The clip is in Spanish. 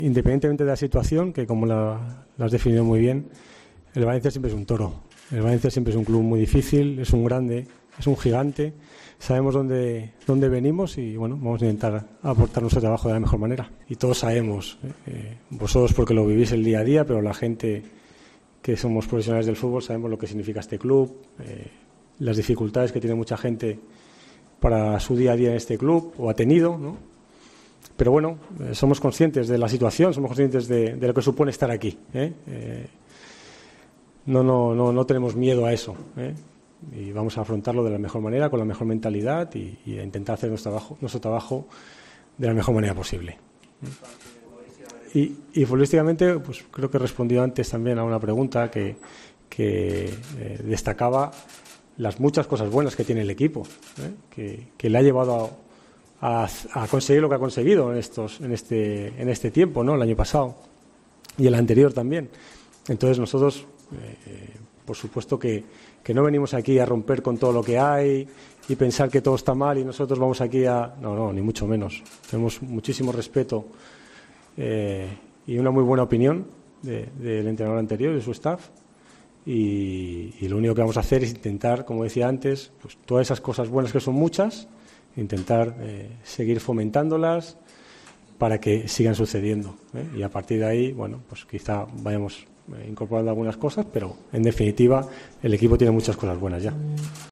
Independientemente de la situación, que como la has definido muy bien, el Valencia siempre es un toro. El Valencia siempre es un club muy difícil, es un grande, es un gigante. Sabemos dónde venimos y bueno, vamos a intentar aportar nuestro trabajo de la mejor manera. Y todos sabemos, vosotros porque lo vivís el día a día, pero la gente que somos profesionales del fútbol sabemos lo que significa este club, las dificultades que tiene mucha gente para su día a día en este club, o ha tenido, ¿no? Pero bueno, somos conscientes de la situación, somos conscientes de lo que supone estar aquí. No tenemos miedo a eso, y vamos a afrontarlo de la mejor manera, con la mejor mentalidad y a intentar hacer nuestro trabajo de la mejor manera posible. Y futbolísticamente, pues creo que he respondido antes también a una pregunta que destacaba las muchas cosas buenas que tiene el equipo, que le ha llevado a conseguir lo que ha conseguido en este tiempo, ¿no? El año pasado y el anterior también. Entonces nosotros, por supuesto que no venimos aquí a romper con todo lo que hay y pensar que todo está mal y nosotros vamos aquí no, ni mucho menos. Tenemos muchísimo respeto y una muy buena opinión del entrenador anterior y de su staff. Y lo único que vamos a hacer es intentar, como decía antes, pues todas esas cosas buenas que son muchas, intentar seguir fomentándolas para que sigan sucediendo, y a partir de ahí, bueno, pues quizá vayamos incorporando algunas cosas, pero en definitiva el equipo tiene muchas cosas buenas ya.